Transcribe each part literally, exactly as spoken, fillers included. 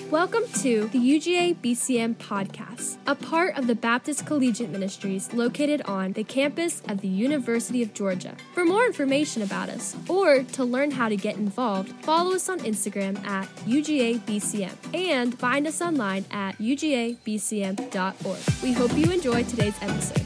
Welcome to the U G A B C M podcast, a part of the Baptist Collegiate Ministries located on the campus of the University of Georgia. For more information about us or to learn how to get involved, follow us on Instagram at U G A B C M and find us online at U G A B C M dot org. We hope you enjoy today's episode.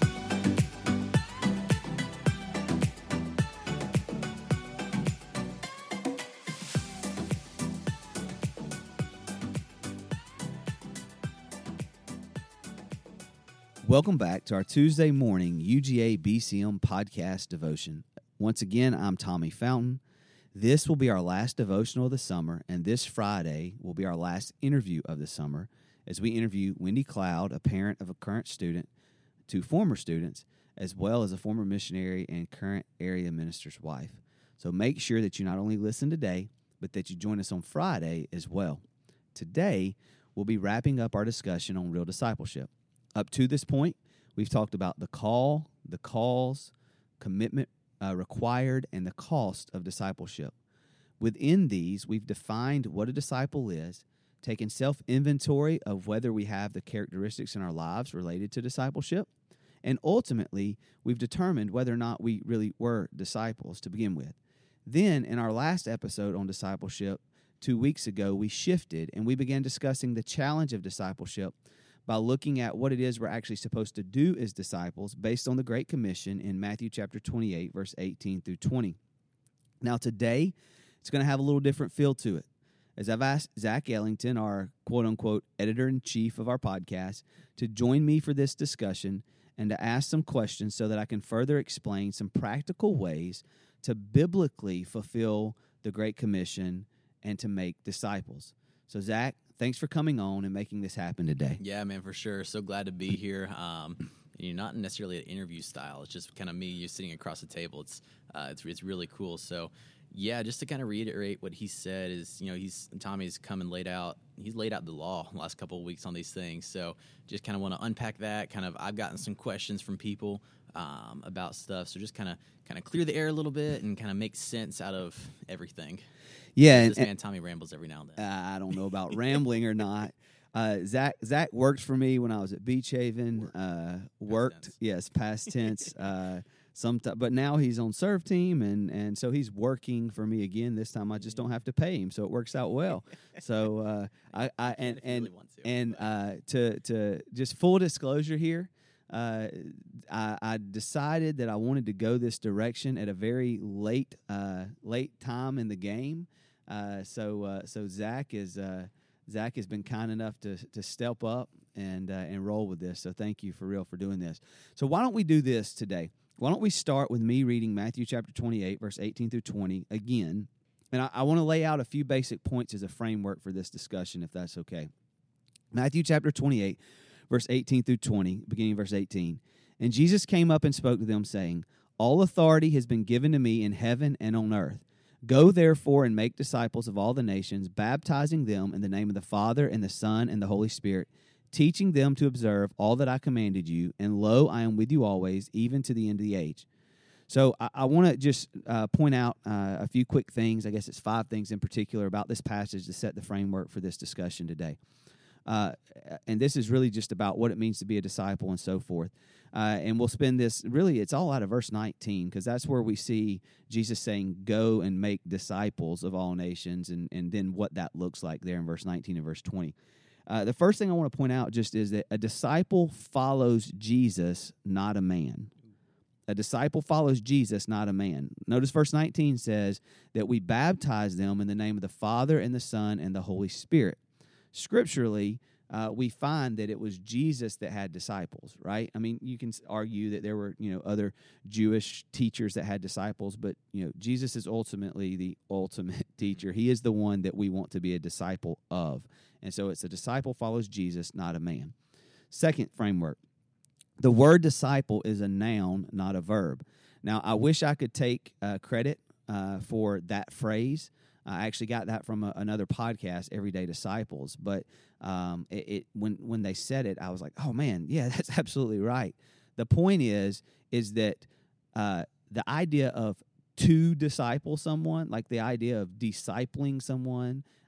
Welcome back to our Tuesday morning U G A B C M podcast devotion. Once again, I'm Tommy Fountain. This will be our last devotional of the summer, and this Friday will be our last interview of the summer as we interview Wendy Cloud, a parent of a current student, two former students, as well as a former missionary and current area minister's wife. So make sure that you not only listen today, but that you join us on Friday as well. Today, we'll be wrapping up our discussion on real discipleship. Up to this point, we've talked about the call, the calls, commitment uh, required, and the cost of discipleship. Within these, we've defined what a disciple is, taken self-inventory of whether we have the characteristics in our lives related to discipleship, and ultimately, we've determined whether or not we really were disciples to begin with. Then, in our last episode on discipleship, two weeks ago, we shifted and we began discussing the challenge of discipleship by looking at what it is we're actually supposed to do as disciples based on the Great Commission in Matthew chapter twenty-eight, verse eighteen through twenty. Now today, it's going to have a little different feel to it. As I've asked Zach Ellington, our quote-unquote editor-in-chief of our podcast, to join me for this discussion and to ask some questions so that I can further explain some practical ways to biblically fulfill the Great Commission and to make disciples. So Zach, thanks for coming on and making this happen today. Yeah, man, for sure. So glad to be here. Um, you know, not necessarily an interview style. It's just kind of me, you sitting across the table. It's uh, it's it's really cool. So, yeah, just to kind of reiterate what he said is, you know, he's Tommy's come and laid out. He's laid out the law the last couple of weeks on these things. So, just kind of want to unpack that. Kind of, I've gotten some questions from people um, about stuff. So, just kind of kind of clear the air a little bit and kind of make sense out of everything. Yeah, this and, man Tommy rambles every now and then. Uh, I don't know about rambling or not. Uh, Zach Zach worked for me when I was at Beach Haven. Uh, worked, tense. yes, past tense. uh, somet- but now he's on serve team, and and so he's working for me again. This time I just don't have to pay him, so it works out well. So uh, I, I and and really want to, and uh, to to just full disclosure here. Uh, I, I decided that I wanted to go this direction at a very late uh, late time in the game. Uh, so uh, so Zach is uh, Zach has been kind enough to to step up and uh, and roll with this. So thank you for real for doing this. So why don't we do this today? Why don't we start with me reading Matthew chapter twenty-eight, verse eighteen through twenty again, and I, I want to lay out a few basic points as a framework for this discussion, if that's okay. Matthew chapter twenty-eight, verse eighteen through twenty, beginning verse eighteen. And Jesus came up and spoke to them, saying, "All authority has been given to me in heaven and on earth. Go therefore and make disciples of all the nations, baptizing them in the name of the Father and the Son and the Holy Spirit, teaching them to observe all that I commanded you. And lo, I am with you always, even to the end of the age." So I, I want to just uh, point out uh, a few quick things. I guess it's five things in particular about this passage to set the framework for this discussion today. Uh, and this is really just about what it means to be a disciple and so forth. Uh, and we'll spend this, really, it's all out of verse nineteen, because that's where we see Jesus saying, go and make disciples of all nations, and, and then what that looks like there in verse nineteen and verse twenty. Uh, the first thing I want to point out just is that a disciple follows Jesus, not a man. A disciple follows Jesus, not a man. Notice verse nineteen says that we baptize them in the name of the Father and the Son and the Holy Spirit. Scripturally, uh, we find that it was Jesus that had disciples, right? I mean, you can argue that there were, you know, other Jewish teachers that had disciples, but, you know, Jesus is ultimately the ultimate teacher. He is the one that we want to be a disciple of. And so it's a disciple follows Jesus, not a man. Second framework, the word disciple is a noun, not a verb. Now, I wish I could take uh, credit uh, for that phrase. I actually got that from a, another podcast, Everyday Disciples. But um, it, it when when they said it, I was like, "Oh man, yeah, that's absolutely right." The point is, is that uh, the idea of to disciple someone, like the idea of discipling someone,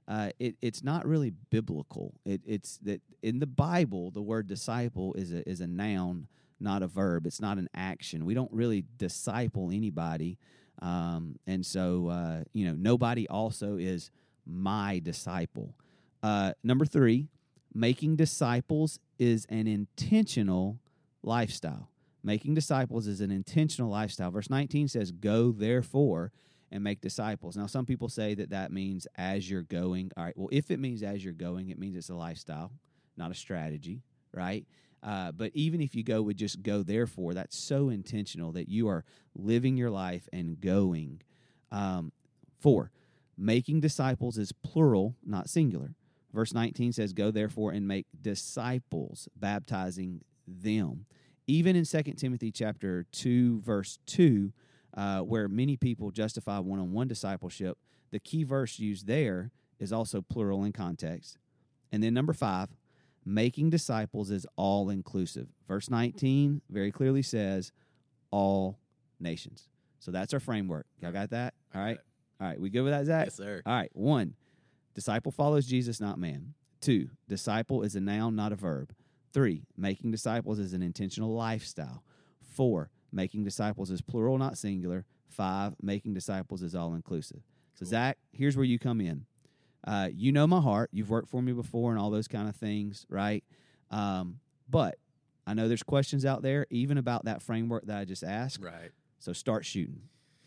uh, it, it's not really biblical. It, it's that in the Bible, the word disciple is a is a noun, not a verb. It's not an action. We don't really disciple anybody, um, and so uh, you know nobody also is my disciple. Uh, number three, making disciples is an intentional lifestyle. Making disciples is an intentional lifestyle. Verse nineteen says, "Go therefore and make disciples." Now, some people say that that means as you're going. All right, well, if it means as you're going, it means it's a lifestyle, not a strategy, right? Uh, but even if you go with just go therefore, that's so intentional that you are living your life and going. Um, four, making disciples is plural, not singular. Verse nineteen says, "Go therefore and make disciples, baptizing them." Even in Second Timothy chapter two, verse two, Uh, where many people justify one-on-one discipleship, the key verse used there is also plural in context. And then number five, making disciples is all-inclusive. Verse nineteen very clearly says all nations. So that's our framework. Y'all got that? All right? All right, we good with that, Zach? Yes, sir. All right, one, disciple follows Jesus, not man. Two, disciple is a noun, not a verb. Three, making disciples is an intentional lifestyle. Four, making disciples is plural, not singular. Five, making disciples is all-inclusive. So, Cool. Zach, here's where you come in. Uh, you know my heart. You've worked for me before and all those kind of things, right? Um, but I know there's questions out there, even about that framework that I just asked. Right. So start shooting.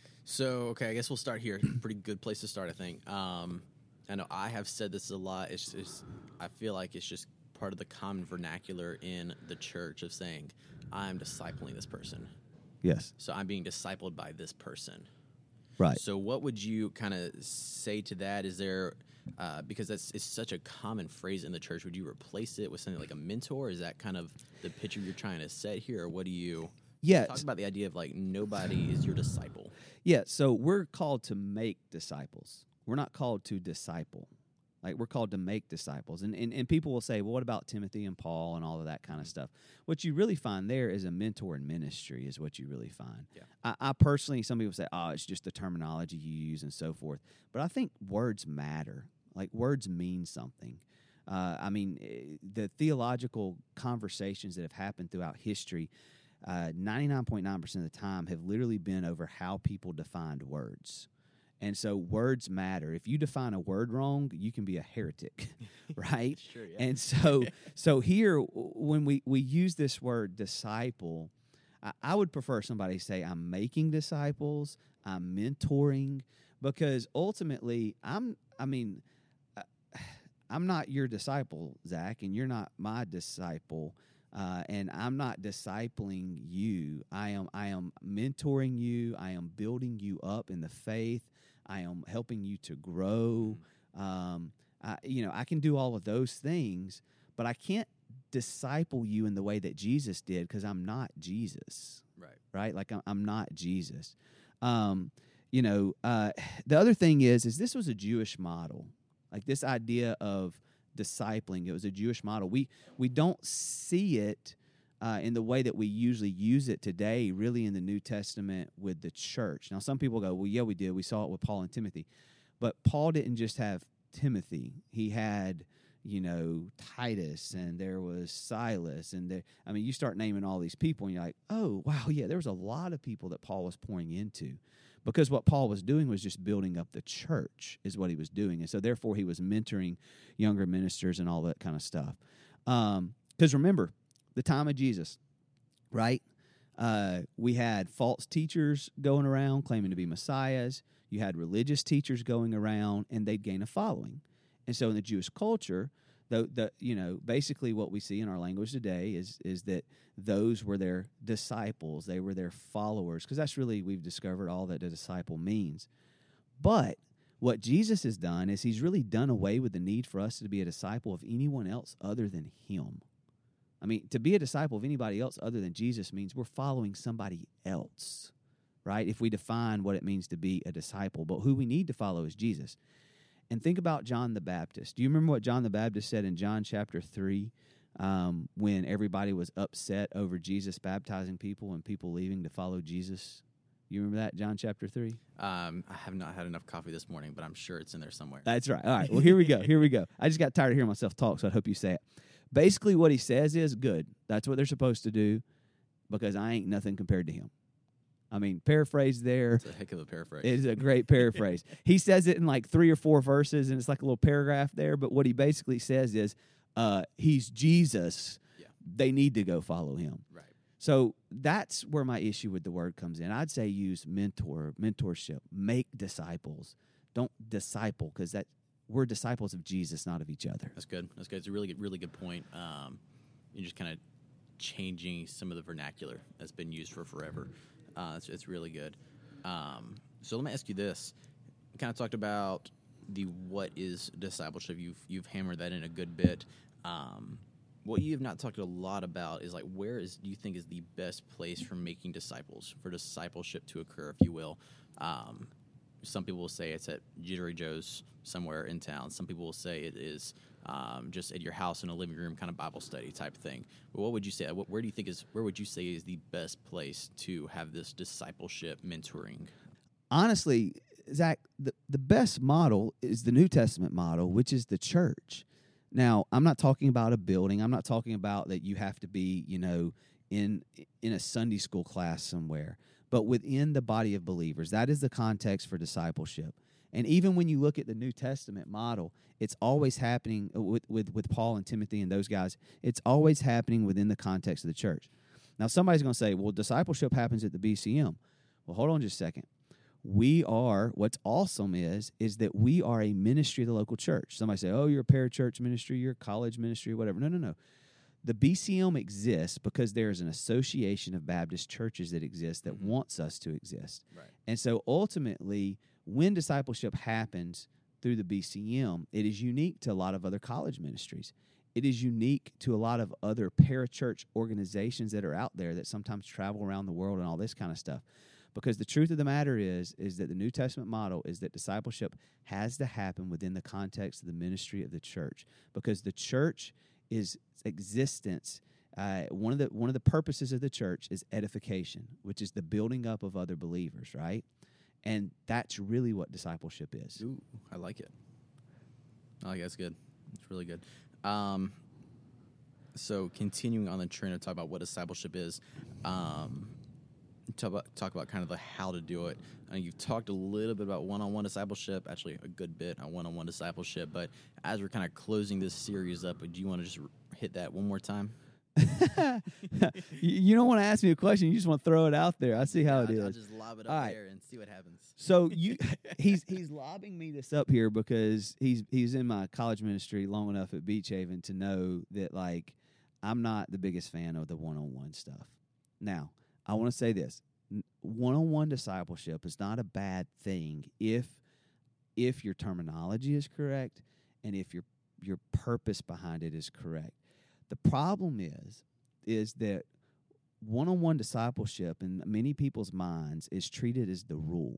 So, okay, I guess we'll start here. Pretty good place to start, I think. Um, I know I have said this a lot. It's just, I feel like it's just part of the common vernacular in the church of saying, I'm discipling this person. Yes. So I'm being discipled by this person. Right. So what would you kind of say to that? Is there, uh, because that's it's such a common phrase in the church, would you replace it with something like a mentor? Is that kind of the picture you're trying to set here? Or what do you Yeah. talk about the idea of like nobody is your disciple? Yeah, so we're called to make disciples. We're not called to disciple. Like, we're called to make disciples. And, and and people will say, well, what about Timothy and Paul and all of that kind of stuff? What you really find there is a mentor in ministry is what you really find. Yeah. I, I personally, some people say, oh, it's just the terminology you use and so forth. But I think words matter. Like, words mean something. Uh, I mean, eh, the theological conversations that have happened throughout history, uh, ninety-nine point nine percent of the time have literally been over how people defined words. And so words matter. If you define a word wrong, you can be a heretic, right? Sure, yeah. And so so here, when we, we use this word disciple, I, I would prefer somebody say, I'm making disciples, I'm mentoring, because ultimately, I'm, I mean, uh, I'm not your disciple, Zach, and you're not my disciple. Uh, and I'm not discipling you. I am I am mentoring you. I am building you up in the faith. I am helping you to grow. Um, I, you know, I can do all of those things, but I can't disciple you in the way that Jesus did because I'm not Jesus. Right. Right? Like I'm, I'm not Jesus. Um, you know, uh, the other thing is, is this was a Jewish model. Like this idea of discipling, it was a Jewish model. We we don't see it uh, in the way that we usually use it today, really in the New Testament with the church. Now, some people go, well, yeah, we did. We saw it with Paul and Timothy. But Paul didn't just have Timothy. He had, you know, Titus, and there was Silas. And there, I mean, you start naming all these people, and you're like, oh, wow, yeah, there was a lot of people that Paul was pouring into. Because what Paul was doing was just building up the church is what he was doing. And so, therefore, he was mentoring younger ministers and all that kind of stuff. Because um, remember, the time of Jesus, right? Uh, we had false teachers going around claiming to be messiahs. You had religious teachers going around, and they'd gain a following. And so in the Jewish culture, the, the you know, basically what we see in our language today is is that those were their disciples. They were their followers, because that's really, we've discovered all that a disciple means. But what Jesus has done is he's really done away with the need for us to be a disciple of anyone else other than him. I mean, to be a disciple of anybody else other than Jesus means we're following somebody else, right? If we define what it means to be a disciple. But who we need to follow is Jesus. And think about John the Baptist. Do you remember what John the Baptist said in John chapter three um, when everybody was upset over Jesus baptizing people and people leaving to follow Jesus? You remember that, John chapter three? Um, I have not had enough coffee this morning, but I'm sure it's in there somewhere. That's right. All right. Well, here we go. Here we go. I just got tired of hearing myself talk, so I hope you say it. Basically, what he says is good. That's what they're supposed to do because I ain't nothing compared to him. I mean, paraphrase there. It's a heck of a paraphrase. It is a great paraphrase. He says it in like three or four verses, and it's like a little paragraph there. But what he basically says is, uh, he's Jesus. Yeah. They need to go follow him. Right. So that's where my issue with the word comes in. I'd say use mentor, mentorship, make disciples. Don't disciple because that we're disciples of Jesus, not of each other. That's good. That's good. It's a really good, really good point. Um, you're just kind of changing some of the vernacular that's been used for forever. Uh, it's, it's really good. Um, so let me ask you this. We kind of talked about the what is discipleship. You've you've hammered that in a good bit. Um, what you have not talked a lot about is like where is do you think is the best place for making disciples, for discipleship to occur, if you will. Um, some people will say it's at Jittery Joe's somewhere in town. Some people will say it is um, just at your house in a living room kind of Bible study type thing. But what would you say? Where do you think is where would you say is the best place to have this discipleship mentoring? Honestly, Zach, the, the best model is the New Testament model, which is the church. Now, I'm not talking about a building. I'm not talking about that you have to be, you know, in in a Sunday school class somewhere. But within the body of believers, that is the context for discipleship. And even when you look at the New Testament model, it's always happening with, with, with Paul and Timothy and those guys. It's always happening within the context of the church. Now, somebody's going to say, well, discipleship happens at the B C M. Well, hold on just a second. We are, what's awesome is, is that we are a ministry of the local church. Somebody say, oh, you're a parachurch ministry, you're a college ministry, whatever. No, no, no. The B C M exists because there is an association of Baptist churches that exists that Mm-hmm. wants us to exist. Right. And so ultimately, when discipleship happens through the B C M, it is unique to a lot of other college ministries. It is unique to a lot of other parachurch organizations that are out there that sometimes travel around the world and all this kind of stuff. Because the truth of the matter is, is that the New Testament model is that discipleship has to happen within the context of the ministry of the church. Because the church is existence. Uh, one of the one of the purposes of the church is edification, which is the building up of other believers, right? And that's really what discipleship is. Ooh, I like it. I like it. That's good. It's really good. Um, so continuing on the train of talk about what discipleship is, um, talk about talk about kind of the how to do it. Uh, you've talked a little bit about one-on-one discipleship, actually a good bit on one-on-one discipleship. But as we're kind of closing this series up, do you want to just hit that one more time? You don't want to ask me a question. You just want to throw it out there. I see how Yeah, it I'll, is. I'll just lob it up All right. there and see what happens. So you, he's he's lobbing me this up here because he's he's in my college ministry long enough at Beach Haven to know that like I'm not the biggest fan of the one-on-one stuff. Now, I want to say this: one-on-one discipleship is not a bad thing if if your terminology is correct and if your your purpose behind it is correct. The problem is is that one-on-one discipleship in many people's minds is treated as the rule.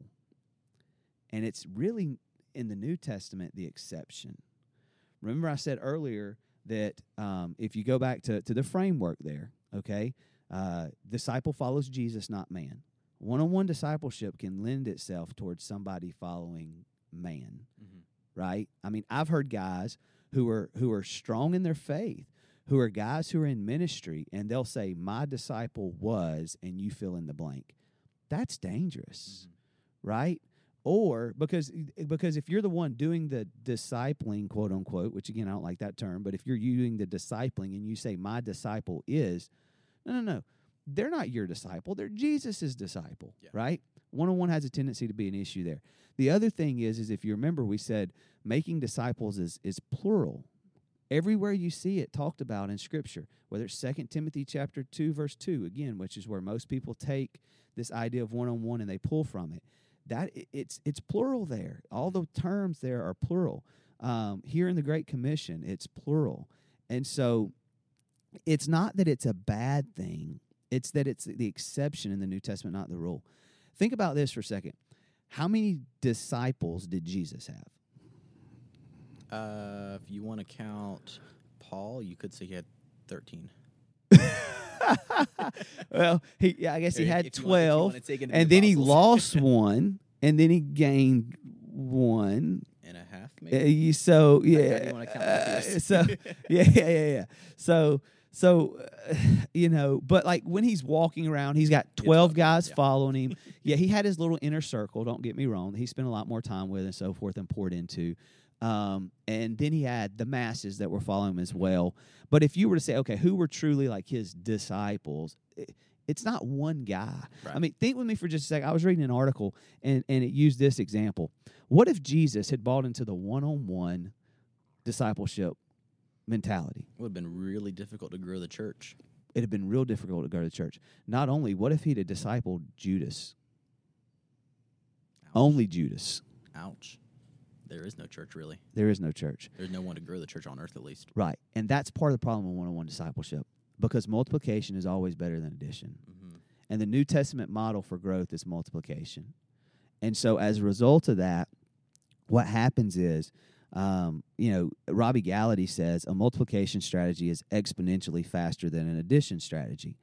And it's really, in the New Testament, the exception. Remember I said earlier that um, if you go back to, to the framework there, okay, uh, disciple follows Jesus, not man. One-on-one discipleship can lend itself towards somebody following man, mm-hmm. right? I mean, I've heard guys who are who are strong in their faith, who are guys who are in ministry, and they'll say, my disciple was, and you fill in the blank. That's dangerous, mm-hmm. right? Or because because if you're the one doing the discipling, quote unquote, which again, I don't like that term, but if you're doing the discipling and you say, my disciple is, no, no, no. They're not your disciple. They're Jesus' disciple, yeah. right? One-on-one has a tendency to be an issue there. The other thing is, is if you remember, we said making disciples is is plural. Everywhere you see it talked about in Scripture, whether it's Second Timothy chapter two, verse two, again, which is where most people take this idea of one-on-one and they pull from it. That it's it's plural there. All the terms there are plural. Um, here in the Great Commission, it's plural. And so it's not that it's a bad thing. It's that it's the exception in the New Testament, not the rule. Think about this for a second. How many disciples did Jesus have? Uh, if you want to count Paul, you could say he had thirteen. well, he yeah, I guess he If- had if you want- if you twelve, wanna take it to and the then he apostles. lost one, and then he gained one. and a half, Uh, maybe. you- so do you yeah, wanna count uh, Matthews? so yeah, yeah, yeah, yeah. So so uh, you know, but like when he's walking around, he's got twelve twelve, guys yeah. following him. Yeah, he had his little inner circle. Don't get me wrong; he spent a lot more time with and so forth and poured into. Um, and then he had the masses that were following him as well. But if you were to say, okay, who were truly like his disciples? It, it's not one guy. Right. I mean, think with me for just a second. I was reading an article, and, and it used this example. What if Jesus had bought into the one-on-one discipleship mentality? It would have been really difficult to grow the church. It'd have been real difficult to go to church. Not only, what if he'd have discipled Judas? Ouch. Only Judas. Ouch. There is no church, really. There is no church. There's no one to grow the church on earth, at least. Right. And that's part of the problem with one-on-one discipleship, because multiplication is always better than addition. Mm-hmm. And the New Testament model for growth is multiplication. And so as a result of that, what happens is, um, you know, Robbie Gallaty says a multiplication strategy is exponentially faster than an addition strategy.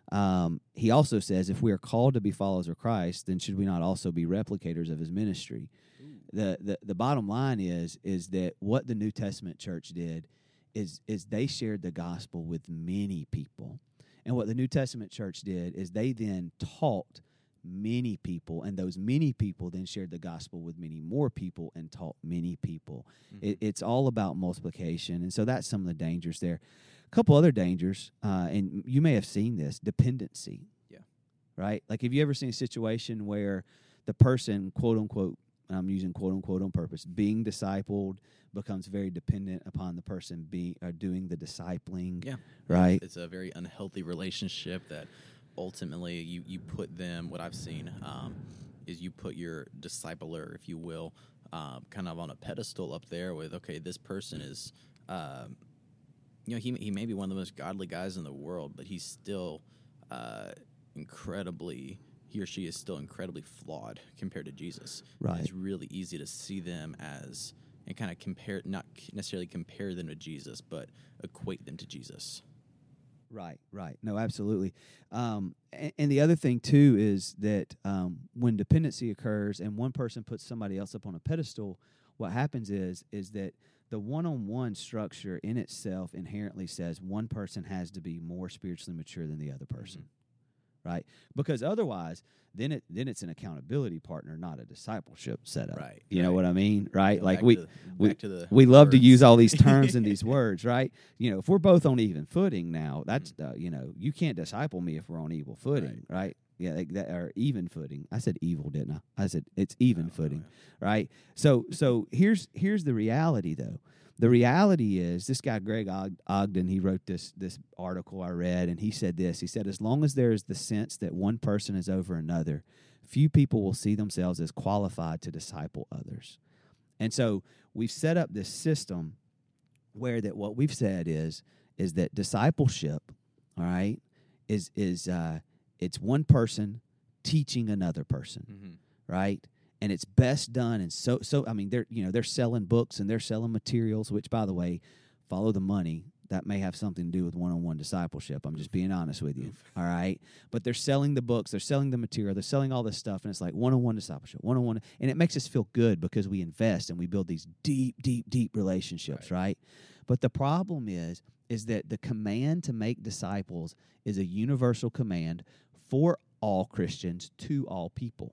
Um, he also says if we are called to be followers of Christ, then should we not also be replicators of his ministry? The, the the bottom line is is that what the New Testament church did is is they shared the gospel with many people. And what the New Testament church did is they then taught many people, and those many people then shared the gospel with many more people and taught many people. Mm-hmm. It, it's all about multiplication, and so that's some of the dangers there. A couple other dangers, uh, and you may have seen this, dependency. Yeah. Right? Like, have you ever seen a situation where the person, quote unquote, and I'm using quote unquote on purpose, being discipled becomes very dependent upon the person being or doing the discipling. Yeah. Right. It's, it's a very unhealthy relationship that ultimately you, you put them, what I've seen um, is you put your discipler, if you will, um, kind of on a pedestal up there with, okay, this person is, um, you know, he, he may be one of the most godly guys in the world, but he's still uh, incredibly... he or she is still incredibly flawed compared to Jesus. Right. And it's really easy to see them as, and kind of compare, not necessarily compare them to Jesus, but equate them to Jesus. Right, right. No, absolutely. Um, and, and the other thing, too, is that um, when dependency occurs and one person puts somebody else up on a pedestal, what happens is is that the one-on-one structure in itself inherently says one person has to be more spiritually mature than the other person. Mm-hmm. Right, because otherwise, then it then it's an accountability partner, not a discipleship setup. Right, you know right. what I mean? Right, Go like back we to the- we back to the we love to words. use all these terms and these words, right? You know, if we're both on even footing now, that's uh, you know, you can't disciple me if we're on evil footing, right? right? Yeah, like that or even footing. I said evil, didn't I? I said it's even Oh, footing, yeah. right? So so here's here's the reality though. The reality is, this guy, Greg Og- Ogden, he wrote this this article I read, and he said this. He said, as long as there is the sense that one person is over another, few people will see themselves as qualified to disciple others. And so we've set up this system where that what we've said is is that discipleship, all right, is is uh, it's one person teaching another person, Mm-hmm. right? And it's best done, and so so. I mean, they're you know they're selling books and they're selling materials. Which, by the way, follow the money. That may have something to do with one-on-one discipleship. I'm just being honest with you. All right, but they're selling the books, they're selling the material, they're selling all this stuff, and it's like one-on-one discipleship, one-on-one, and it makes us feel good because we invest and we build these deep, deep, deep relationships, right? right? But the problem is, is that the command to make disciples is a universal command for all Christians to all people.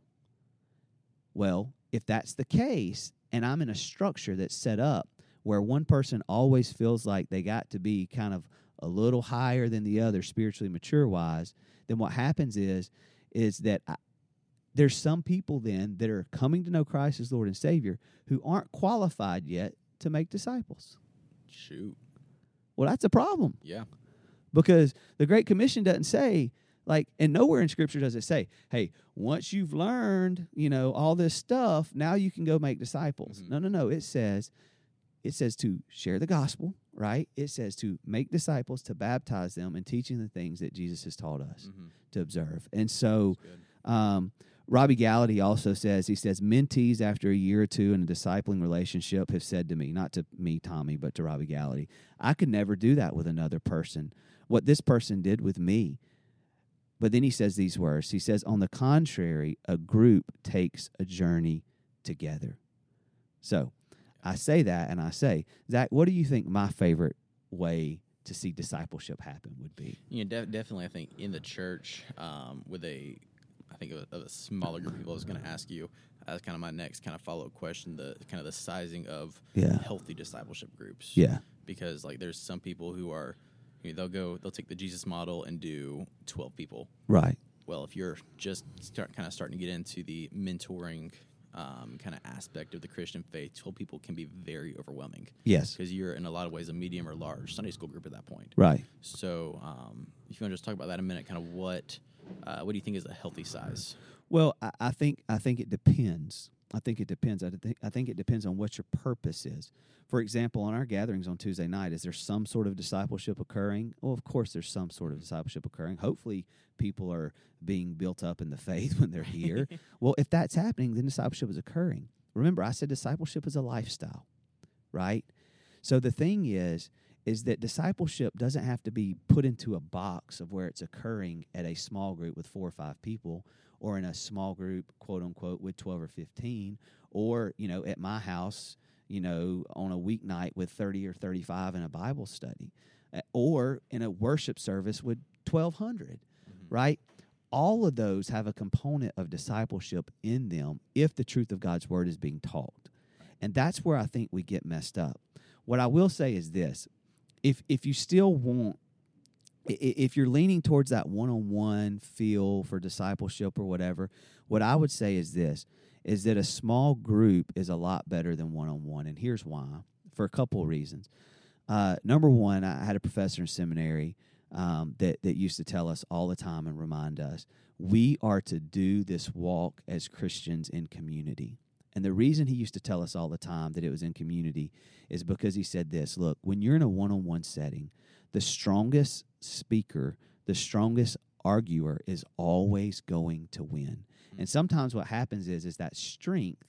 Well, if that's the case, and I'm in a structure that's set up where one person always feels like they got to be kind of a little higher than the other spiritually mature-wise, then what happens is, is that I, there's some people then that are coming to know Christ as Lord and Savior who aren't qualified yet to make disciples. Shoot. Well, that's a problem Yeah. because the Great Commission doesn't say, like, and nowhere in Scripture does it say, hey, once you've learned, you know, all this stuff, now you can go make disciples. Mm-hmm. No, no, no. It says, it says to share the gospel, right? It says to make disciples, to baptize them, and teaching the things that Jesus has taught us Mm-hmm. to observe. And so, That's good. um, Robbie Gallaty also says, he says, mentees after a year or two in a discipling relationship have said to me, not to me, Tommy, but to Robbie Gallaty, I could never do that with another person. What this person did with me. But then he says these words. He says, on the contrary, a group takes a journey together. So I say that and I say, Zach, what do you think my favorite way to see discipleship happen would be? Yeah, def- definitely. I think in the church, um, with a, I think of a, of a smaller group of people, I was going to ask you as kind of my next kind of follow up question, the kind of the sizing of yeah. healthy discipleship groups. Yeah, because like there's some people who are, you know, they'll go, they'll take the Jesus model and do twelve people. Right. Well, if you're just start kind of starting to get into the mentoring Um, kind of aspect of the Christian faith, twelve people can be very overwhelming. Yes. Because you're, in a lot of ways, a medium or large Sunday school group at that point. Right. So um, if you want to just talk about that a minute, kind of what uh, what do you think is a healthy size? Well, I, I think I think it depends. I think it depends. I think I think it depends on what your purpose is. For example, on our gatherings on Tuesday night, is there some sort of discipleship occurring? Well, of course, there's some sort of discipleship occurring. Hopefully, people are being built up in the faith when they're here. Well, if that's happening, then discipleship is occurring. Remember, I said discipleship is a lifestyle, right? So the thing is, is that discipleship doesn't have to be put into a box of where it's occurring at a small group with four or five people, or in a small group, quote unquote, with twelve or fifteen, or, you know, at my house, you know, on a weeknight with thirty or thirty-five in a Bible study, uh, or in a worship service with twelve hundred, mm-hmm. right? All of those have a component of discipleship in them if the truth of God's word is being taught. And that's where I think we get messed up. What I will say is this. If if you still want, if you're leaning towards that one-on-one feel for discipleship or whatever, what I would say is this, is that a small group is a lot better than one-on-one. And here's why, for a couple of reasons. Uh, number one, I had a professor in seminary um, that, that used to tell us all the time and remind us, we are to do this walk as Christians in community. And the reason he used to tell us all the time that it was in community is because he said this, look, when you're in a one-on-one setting, the strongest speaker, the strongest arguer is always going to win. Mm-hmm. And sometimes what happens is, is that strength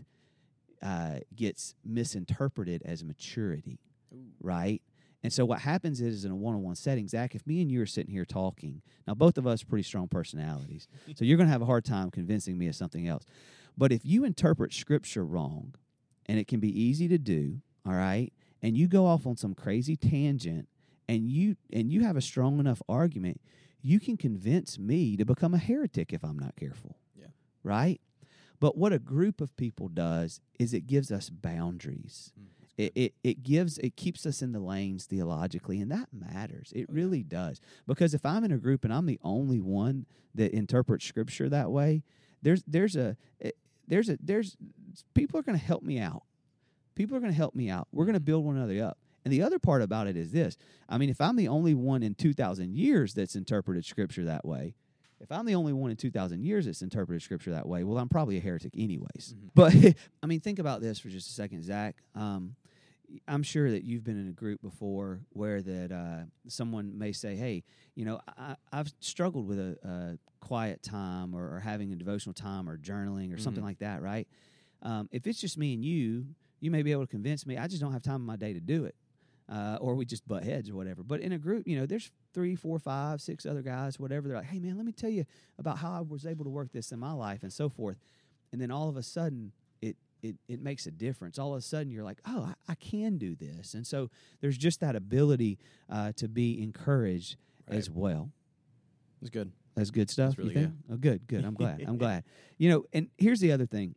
uh, gets misinterpreted as maturity, Ooh. Right? And so what happens is, is in a one-on-one setting, Zach, if me and you are sitting here talking, now both of us are pretty strong personalities, so you're going to have a hard time convincing me of something else. But if you interpret Scripture wrong, and it can be easy to do, all right, and you go off on some crazy tangent, and you and you have a strong enough argument, you can convince me to become a heretic if I'm not careful, yeah, right? But what a group of people does is it gives us boundaries. Mm, it, it it gives it keeps us in the lanes theologically, and that matters. It oh, really yeah. does. Because if I'm in a group and I'm the only one that interprets Scripture that way, there's there's a there's a there's people are going to help me out. People are going to help me out. We're going to build one another up. And the other part about it is this. I mean, if I'm the only one in two thousand years that's interpreted Scripture that way, if I'm the only one in two thousand years that's interpreted Scripture that way, well, I'm probably a heretic anyways. Mm-hmm. But, I mean, think about this for just a second, Zach. Um, I'm sure that you've been in a group before where that uh, someone may say, hey, you know, I, I've struggled with a, a quiet time or, or having a devotional time or journaling or mm-hmm. something like that, right? Um, if it's just me and you, you may be able to convince me. I just don't have time in my day to do it. Uh, or we just butt heads or whatever. But in a group, you know, there's three, four, five, six other guys, whatever. They're like, hey, man, let me tell you about how I was able to work this in my life and so forth. And then all of a sudden, it it it makes a difference. All of a sudden, you're like, oh, I, I can do this. And so there's just that ability uh, to be encouraged right. as well. That's good. That's good stuff, That's really you think? good. Oh, good, good. I'm glad. I'm glad. You know, and here's the other thing.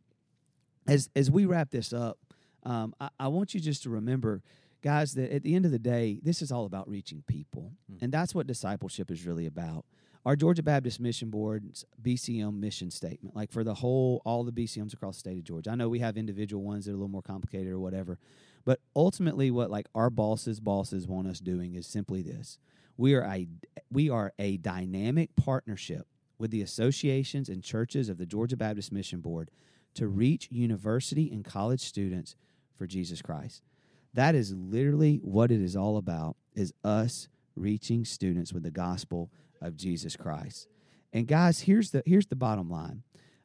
As, as we wrap this up, um, I, I want you just to remember, guys, that at the end of the day, this is all about reaching people. Mm. And that's what discipleship is really about. Our Georgia Baptist Mission Board's B C M mission statement, like for the whole, all the B C Ms across the state of Georgia. I know we have individual ones that are a little more complicated or whatever, but ultimately what like our bosses' bosses want us doing is simply this. We are a, we are a dynamic partnership with the associations and churches of the Georgia Baptist Mission Board to reach university and college students for Jesus Christ. That is literally what it is all about, is us reaching students with the gospel of Jesus Christ. And guys, here's the here's the bottom line.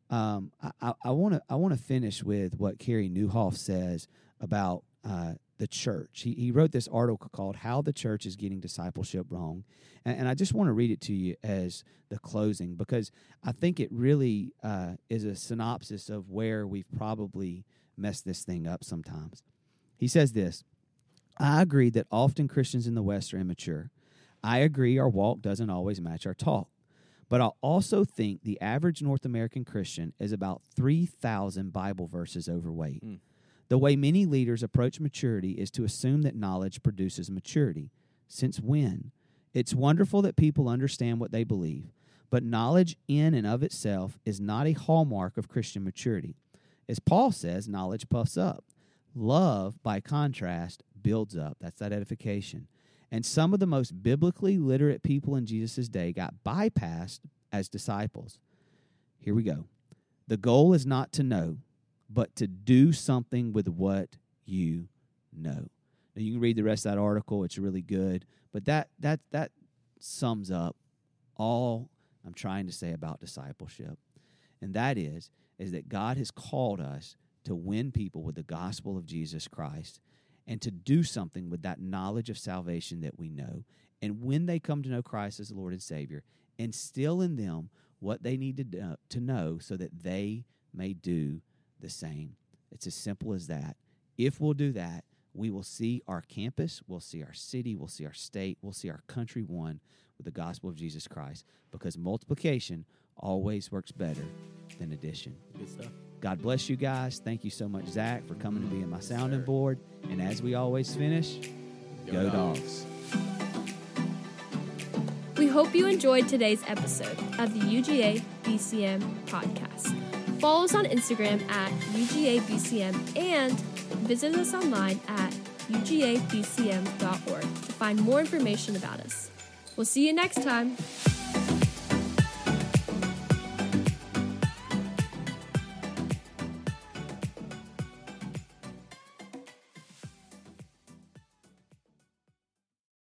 Um, I want to I want to finish with what Carey Nieuwhof says about uh, the church. He he wrote this article called "How the Church is Getting Discipleship Wrong," and, and I just want to read it to you as the closing because I think it really uh, is a synopsis of where we've probably messed this thing up sometimes. He says this: "I agree that often Christians in the West are immature. I agree our walk doesn't always match our talk. But I also think the average North American Christian is about three thousand Bible verses overweight. Mm. The way many leaders approach maturity is to assume that knowledge produces maturity. Since when? It's wonderful that people understand what they believe, but knowledge in and of itself is not a hallmark of Christian maturity. As Paul says, knowledge puffs up. Love, by contrast, builds up." That's that edification. And some of the most biblically literate people in Jesus' day got bypassed as disciples. Here we go. The goal is not to know, but to do something with what you know. Now, you can read the rest of that article. It's really good. But that that that sums up all I'm trying to say about discipleship. And that is, is that God has called us to win people with the gospel of Jesus Christ and to do something with that knowledge of salvation that we know. And when they come to know Christ as the Lord and Savior, instill in them what they need to do, to know so that they may do the same. It's as simple as that. If we'll do that, we will see our campus, we'll see our city, we'll see our state, we'll see our country won with the gospel of Jesus Christ, because multiplication always works better than addition. Good stuff. God bless you guys. Thank you so much, Zach, for coming to be in my Yes, sounding sir. board. And as we always finish, go, Go dogs. Dogs. We hope you enjoyed today's episode of the U G A B C M podcast. Follow us on Instagram at U G A B C M and visit us online at U G A B C M dot org to find more information about us. We'll see you next time.